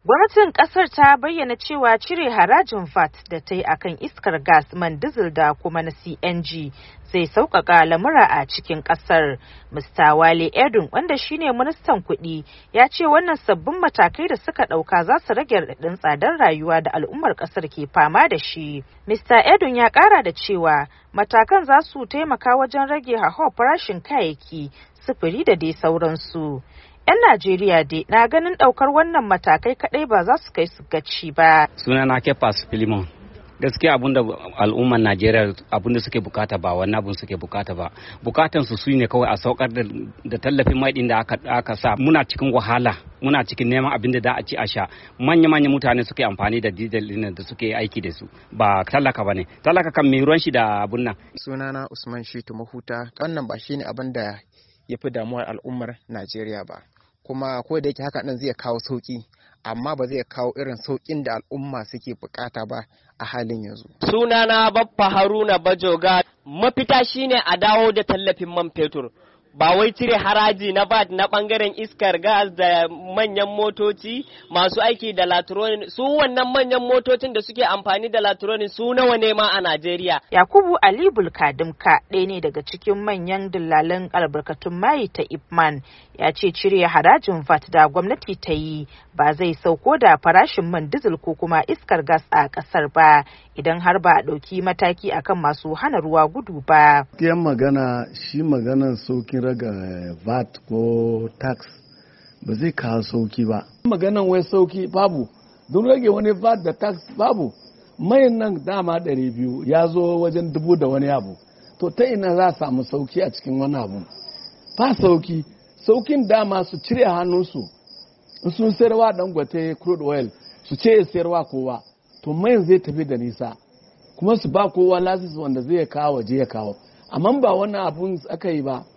Gwamnatin kasar ta bayyana cewa cire harajin VAT da ta yi akan iskar gas, man diesel da kuma na CNG zai sauƙaƙa lamura a cikin kasar. Mr. Wale Edun, wanda shine ministan kuɗi, ya ce wannan sabbin matakai da suka ɗauka za su rage raɗaɗin tsadar rayuwa da al'ummar kasar ke fama da shi. Mr. Edun ya ƙara da cewa matakan za su taimaka wajen rage hauhawar farashin kayayyaki, sufuri da dai sauransu. 'Yan Najeriya dai na ganin ɗaukar wannan matakai kaɗai ba za su kai su gaci ba. Sunana Kefas Filimon. Gaskiya abinda al'ummar Najeriya abinda suke bukata ba wannan abin suke bukata ba. Bukatan su ne kawai a saukar da tallafin mai din da aka sa. Muna cikin wahala, muna cikin neman abin da za a ci a sha. Manya-manyan mutane suke amfani da diesel din da suke aiki da su. Ba talaka bane. Talaka kan mai ruwan shi da abun nan. Sunana Usman Shitu Mahuta. Wannan ba shine abin da ya fi damuwar al'ummar Najeriya ba. Kuma ko da yake haka nan zai kawo sauki, amma ba zai kawo irin saukin da al'umma suke bukata ba a halin yanzu. Sunana Baffa Haruna Bajoga. Mafita shine a dawo da tallafin man fetur, ba wai cire haraji na VAT na bangaren iskar gas da manyan motoci masu aiki da latroni. Su wannan manyan motocin da suke amfani da latroni su nawa ne ma a Najeriya? Yakubu Ali Bulkadimka, ɗaya ne daga cikin manyan dillalan albarkatun mai ta Ipman, ya ce cire harajin VAT da gwamnati ta yi ba zai sauko da farashin man diesel ko kuma iskar gas a ƙasar ba idan har ba a ɗauki mataki akan masu hana ruwa gudu ba. Kiyan magana shi maganar saukin raga VAT ko tax ba zai kawo sauki ba. Maganan wai sauki babu, don rage wani VAT da tax babu. Mayin nan dama 200 ya zo wajen 1000 da wani abu. To ta ina za a samu sauki a cikin wani abu? Ba sauki, saukin dama su cire hannunsu. In sun sayarwa Dangote crude oil su ce sayarwa kowa, to mayin zai tafi da nisa. Kuma su ba kowa lasis wanda zai kawo waje ya kawo. Amma ba wannan abun aka yi ba,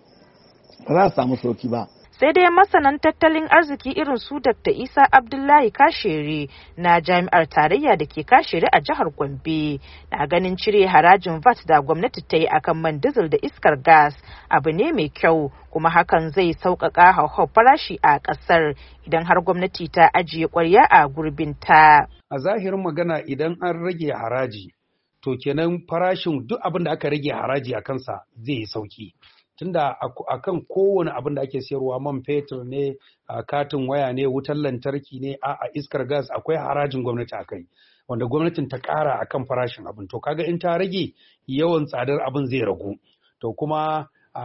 ba za a samu sauki ba. Sai dai masanan tattalin arziki irin su Dr. Isa Abdullahi Kashere na Jami'ar Tarayya da ke Kashere a jihar Gombe na ganin cire harajin VAT da gwamnati ta yi akan man diesel da iskar gas abu ne mai kyau, kuma hakan zai sauƙaƙa hauhawar farashi a ƙasar idan har gwamnati ta ajiye ƙwarya a gurbinta. A zahirin magana idan an rage haraji, to kenan farashin duk abin da aka rage haraji a kansa zai yi sauki. Tunda akan kowane abin da ake sayarwa, man fetur ne, katin waya ne, wutar lantarki ne, a iskar gas, akwai harajin gwamnati a kai, wanda gwamnatin ta ƙara akan farashin abin. To kaga in ta rage, yawan tsadar abin zai ragu. To kuma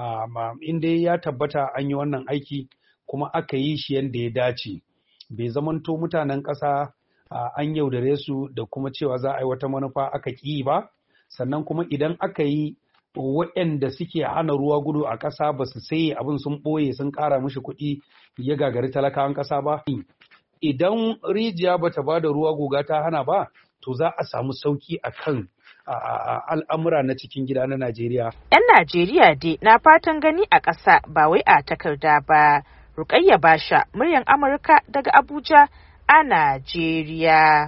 in dai ya tabbata an yi wannan aiki kuma aka yi shi yadda ya dace, bai zamanto mutanen ƙasa an yaudare su da kuma cewa za a yi wata manufa aka ƙi ba. Sannan kuma idan aka yi, waɗanda suke hana ruwa gudu a ƙasa ba su saye abin, sun ɓoye sun ƙara mishi kuɗi ya gagari talakawan ƙasa ba. Idan rijiya bata ba da ruwa guga ta hana ba, to za a samu sauki a kan al'amura na cikin gida na Najeriya. 'Yan Najeriya dai na fatan gani a ƙasa ba wai a takarda ba. Rukayya Basha, muryar Amurka daga Abuja a Najeriya.